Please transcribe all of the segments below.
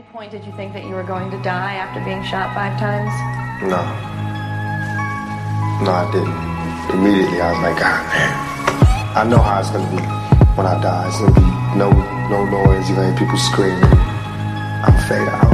point did you think that you were going to die after being shot 5 times? No. No, I didn't. Immediately, I was like, God, man. I know how it's going to be when I die. It's going to be no noise. You're going to hear people screaming. I'm fade out.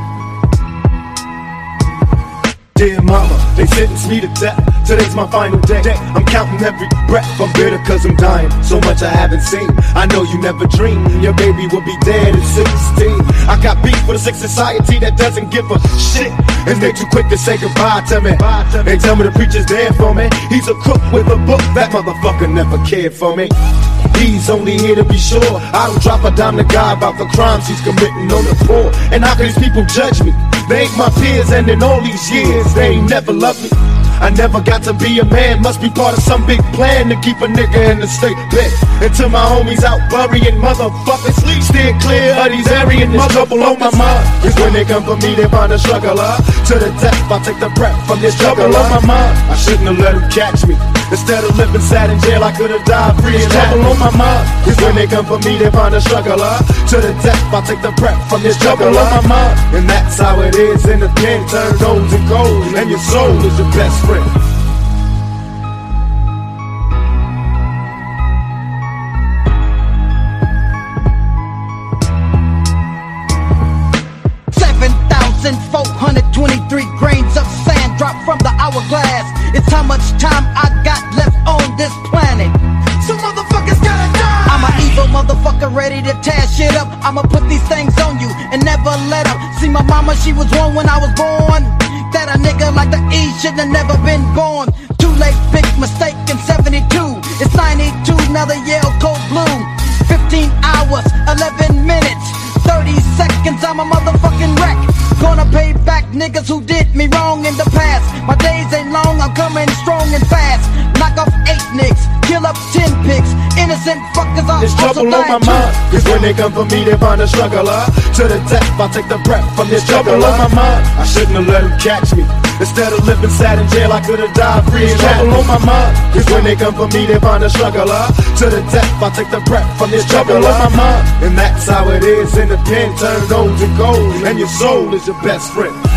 Dear mama, they sentenced me to death. Today's my final day. I'm counting every breath. I'm bitter cause I'm dying. So much I haven't seen. I know you never dreamed your baby would be dead at 16. I got beef for the sick society that doesn't give a shit. And they too quick to say goodbye to me. They tell me the preacher's there for me. He's a crook with a book. That motherfucker never cared for me. He's only here to be sure I don't drop a dime to God about the crimes he's committing on the poor. And how can these people judge me? They ain't my peers, and in all these years they ain't never loved me. I never got to be a man, must be part of some big plan to keep a nigga in the state bed. Until my homies out burying motherfuckers, steer clear of these Aryan trouble on my mind. Cause when they come for me, they find a struggler. To the death, I take the breath from this trouble on my mind. I shouldn't have let them catch me. Instead of living sad in jail, I could have died free and trouble on my mind. Cause when they come for me, they find a struggler. To the death, I take the breath from this trouble on my mind. And that's how it is in the pen, turn gold to gold. And your soul is your best friend. 7,423 grains of sand dropped from the hourglass. It's how much time I got left on this planet. Some motherfuckers gotta die. I'm an evil motherfucker ready to tear shit up. I'ma put these things on you and never let up. See my mama, she was one when I was born. That a nigga like the E shouldn't have never been born. Too late, big mistake in 72. It's 92, now the Yale cold blue. 15 hours, 11 minutes, 30 seconds, I'm a motherfucking wreck. Gonna pay back niggas who did me wrong in the past. My days ain't long, I'm coming strong and fast. Knock off 8 nicks, kill up 10 pigs. Innocent fuckers are There's also trouble on my mind. Cause when they come for me, they find a struggler. To the death, I take the breath from this trouble on my mind. I shouldn't have let them catch me. Instead of living sad in jail, I could have died free and trouble on my mind. Cause when they come for me, they find a struggler. To the death, I take the breath from this trouble on my mind. And that's how it is in the pen, turn gold to gold. And your soul is your best friend.